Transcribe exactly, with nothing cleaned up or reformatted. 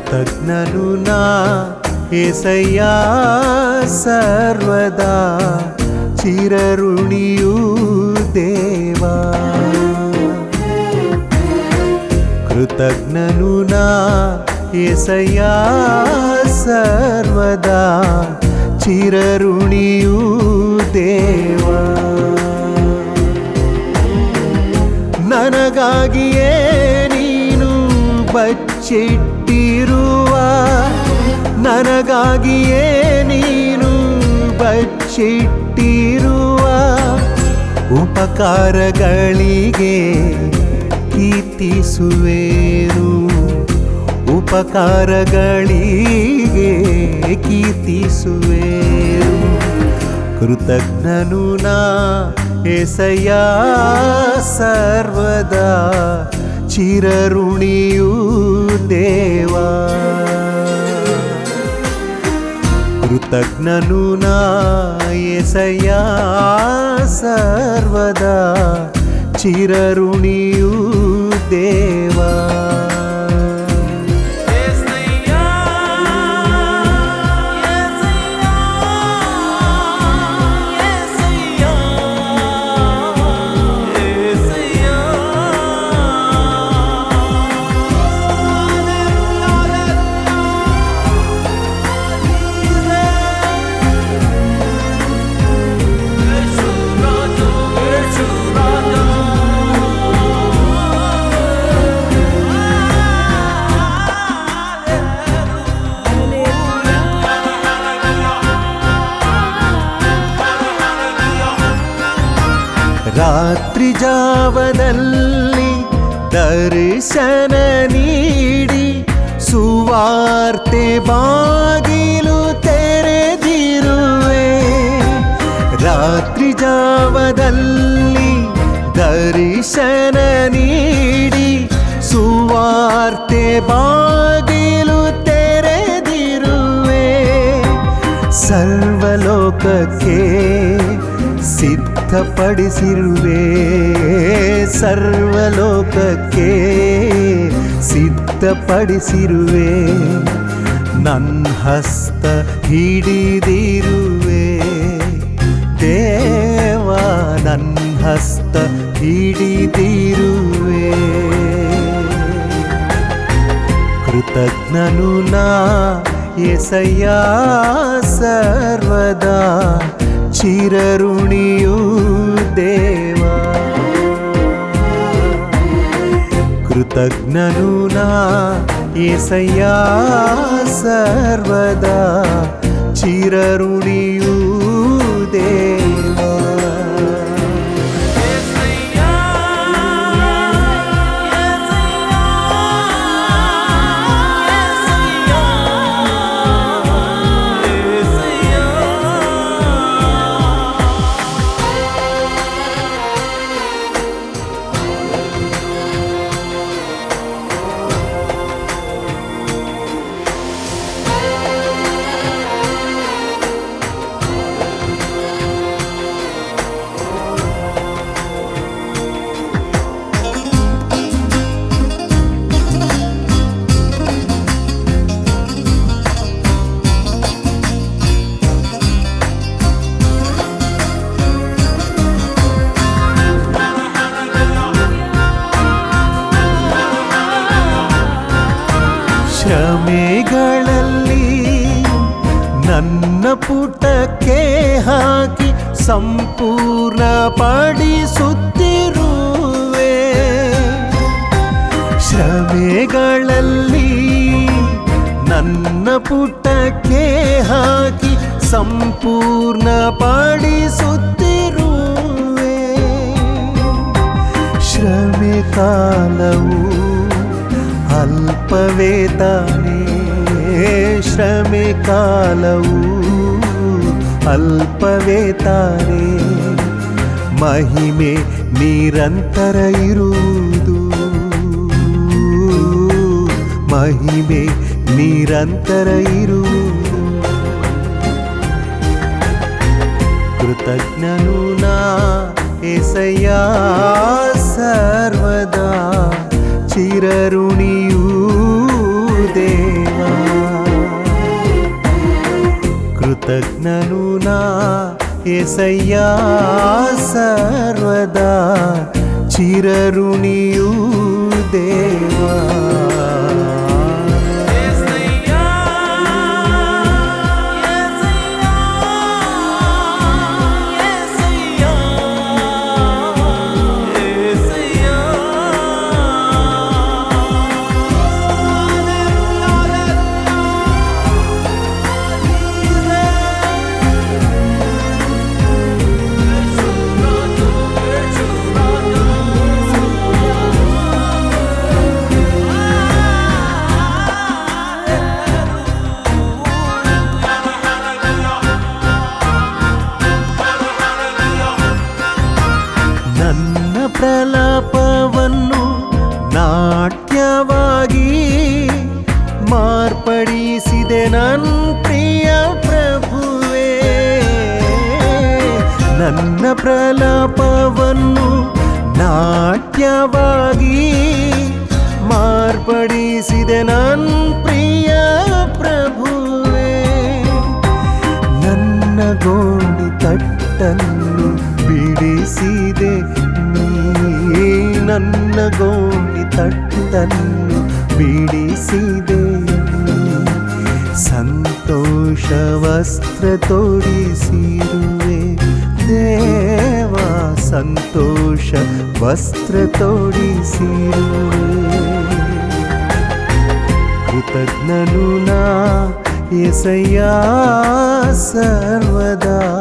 ಕೃತಜ್ಞನು ನಾ ಏಸಯ್ಯ ಸರ್ವದಾ ಚಿರಋಣಿಯೂ ದೇವಾ. ಕೃತಜ್ಞನು ನಾ ಏಸಯ್ಯ ಸರ್ವದಾ ಚಿರಋಣಿಯೂ ದೇವಾ. ನನಗಾಗಿಯೇ ನೀನು ಬಚ್ಚಿಟ್ಟಿರುವ ನನಗಾಗಿಯೇ ನೀನು ಬಚ್ಚಿಟ್ಟಿರುವ ಉಪಕಾರಗಳಿಗೆ ಕೀರ್ತಿಸುವೆನು. ಉಪಕಾರಗಳಿಗೆ ಕೀರ್ತಿಸುವೆನು. ಕೃತಜ್ಞನು ನಾ ಏಸಯ್ಯ ಸರ್ವದಾ ಚಿರಋಣಿಯೂ ದೇವಾ. ಕೃತಜ್ಞನು ನಾ ಏಸಯ್ಯ ಸರ್ವದಾ ಚಿರಋಣಿಯೂ ದೇವಾ. ರಾತ್ರಿ ಜಾವದಲ್ಲಿ ದರ್ಶನ ನೀಡಿ ಸುವಾರ್ತೆ ಬಾಗಿಲು ತೆರೆದಿರುವೆ. ರಾತ್ರಿ ಜಾವದಲ್ಲಿ ದರ್ಶನ ನೀಡಿ ಸುವಾರ್ತೆ ಬಾಗಿಲು ತೆರೆದಿರುವೆ. ಸರ್ವಲೋಕಕ್ಕೆ ಸಿದ್ಧಪಡಿಸಿರುವೆ. ಸರ್ವಲೋಕಕ್ಕೆ ಸಿದ್ಧಪಡಿಸಿರುವೆ. ನನ್ನ ಹಸ್ತ ಹಿಡಿದಿರುವೆ ದೇವಾ. ನನ್ನ ಹಸ್ತ ಹಿಡಿದಿರುವೆ. ಕೃತಜ್ಞನು ನಾ ಏಸಯ್ಯ ಸರ್ವದಾ ಚಿರಋಣಿಯೂ ದೇವಾ. ಕೃತಜ್ಞನು ನಾ ಏಸಯ್ಯ ಸರ್ವದಾ ಚಿರಋಣಿಯೂ ದೇವಾ. ಶ್ರಮೆಗಳಲ್ಲಿ ನನ್ನ ಪುಟಕ್ಕೆ ಹಾಕಿ ಸಂಪೂರ್ಣ ಪಡಿಸುತ್ತಿರುವೆ. ಶ್ರಮೆಗಳಲ್ಲಿ ನನ್ನ ಪುಟಕ್ಕೆ ಹಾಕಿ ಸಂಪೂರ್ಣ ಪಡಿಸುತ್ತಿರುವೆ. ಶ್ರಮೆ ಕಾಲವು ಅಲ್ಪವೇ ತಾನೇ. ಶ್ರಮೆ ಕಾಲವು ಅಲ್ಪವೇ ತಾನೇ. ಮಹಿಮೆ ನಿರಂತರ ಇರುವುದು. ಮಹಿಮೆ ನಿರಂತರ ಇರುವುದು. ಕೃತಜ್ಞನು ನಾ ಏಸಯ್ಯ ಸರ್ವದಾ ಚಿರಋಣಿಯೂ ದೇವಾ. ಏಸಯ್ಯ ಸರ್ವದಾ ಚಿರಋಣಿಯೂ ದೇವಾ. ನನ್ನ ಪ್ರಲಾಪವನ್ನು ನಾಟ್ಯವಾಗಿ ಮಾರ್ಪಡಿಸಿದೆ ನನ್ನ ಪ್ರಿಯ ಪ್ರಭುವೇ. ನನ್ನ ಪ್ರಲಾಪವನ್ನು ನಾಟ್ಯವಾಗಿ ಮಾರ್ಪಡಿಸಿದೆ ನನ್ನ ಪ್ರಿಯ ಪ್ರಭುವೇ. ನನ್ನ ಗೋಣಿ ತಟ್ಟನ್ನು ಬಿಡಿಸಿದೆ ನೀ, ನನ್ನ ಗೋಣಿ ತಟ್ಟನ್ನು ಬಿಡಿಸಿದೆ ನೀ. ಸಂತೋಷ ವಸ್ತ್ರ ತೊಡಿಸಿರುವೆ ದೇವಾ, ಸಂತೋಷ ವಸ್ತ್ರ ತೊಡಿಸಿರುವೆ. ಕೃತಜ್ಞನು ನಾ ಏಸಯ್ಯ ಸರ್ವದಾ